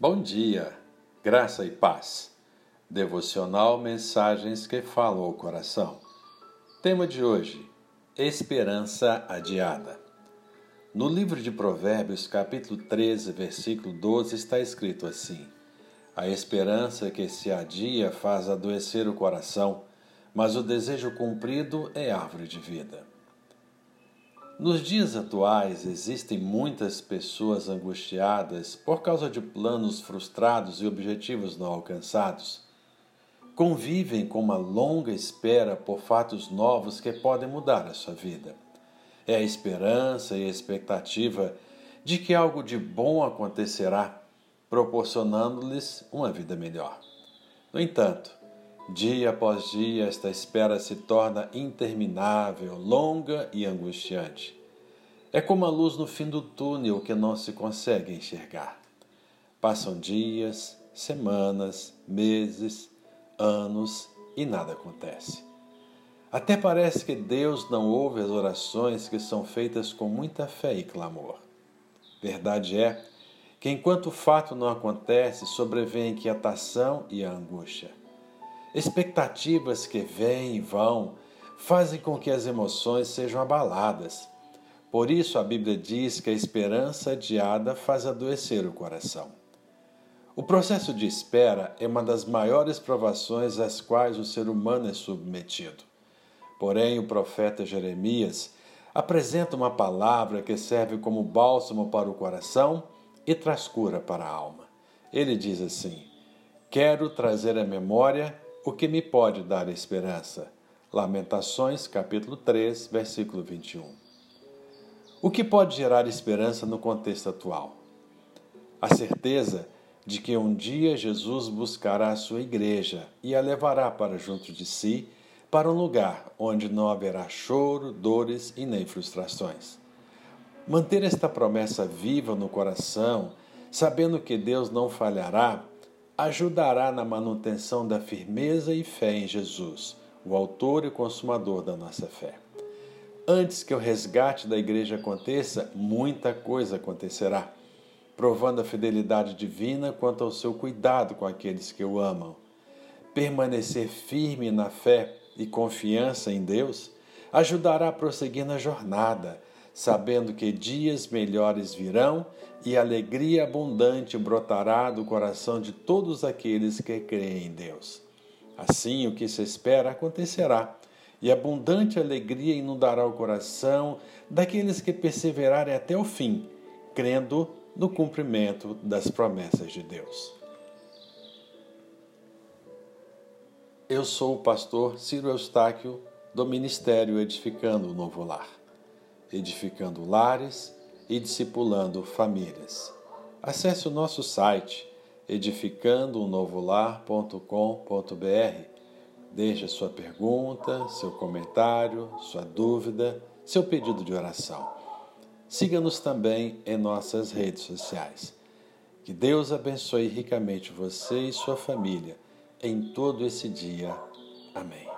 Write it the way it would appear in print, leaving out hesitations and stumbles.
Bom dia, graça e paz. Devocional Mensagens que falam ao coração. Tema de hoje: Esperança adiada. No livro de Provérbios, capítulo 13, versículo 12, está escrito assim: A esperança que se adia faz adoecer o coração, mas o desejo cumprido é árvore de vida. Nos dias atuais, existem muitas pessoas angustiadas por causa de planos frustrados e objetivos não alcançados. Convivem com uma longa espera por fatos novos que podem mudar a sua vida. É a esperança e a expectativa de que algo de bom acontecerá, proporcionando-lhes uma vida melhor. No entanto, dia após dia, esta espera se torna interminável, longa e angustiante. É como a luz no fim do túnel que não se consegue enxergar. Passam dias, semanas, meses, anos e nada acontece. Até parece que Deus não ouve as orações que são feitas com muita fé e clamor. Verdade é que enquanto o fato não acontece, sobrevém a inquietação e a angústia. Expectativas que vêm e vão fazem com que as emoções sejam abaladas. Por isso a Bíblia diz que a esperança adiada faz adoecer o coração. O processo de espera é uma das maiores provações às quais o ser humano é submetido. Porém, o profeta Jeremias apresenta uma palavra que serve como bálsamo para o coração e traz cura para a alma. Ele diz assim: Quero trazer à memória o que me pode dar esperança. Lamentações, capítulo 3, versículo 21. O que pode gerar esperança no contexto atual? A certeza de que um dia Jesus buscará a sua igreja e a levará para junto de si, para um lugar onde não haverá choro, dores e nem frustrações. Manter esta promessa viva no coração, sabendo que Deus não falhará, ajudará na manutenção da firmeza e fé em Jesus, o autor e consumador da nossa fé. Antes que o resgate da igreja aconteça, muita coisa acontecerá, provando a fidelidade divina quanto ao seu cuidado com aqueles que o amam. Permanecer firme na fé e confiança em Deus ajudará a prosseguir na jornada, sabendo que dias melhores virão e alegria abundante brotará do coração de todos aqueles que creem em Deus. Assim, o que se espera acontecerá, e abundante alegria inundará o coração daqueles que perseverarem até o fim, crendo no cumprimento das promessas de Deus. Eu sou o pastor Ciro Eustáquio, do Ministério Edificando o Novo Lar, edificando lares e discipulando famílias. Acesse o nosso site edificandoonovolar.com.br. Deixe sua pergunta, seu comentário, sua dúvida, seu pedido de oração. Siga-nos também em nossas redes sociais. Que Deus abençoe ricamente você e sua família em todo esse dia. Amém.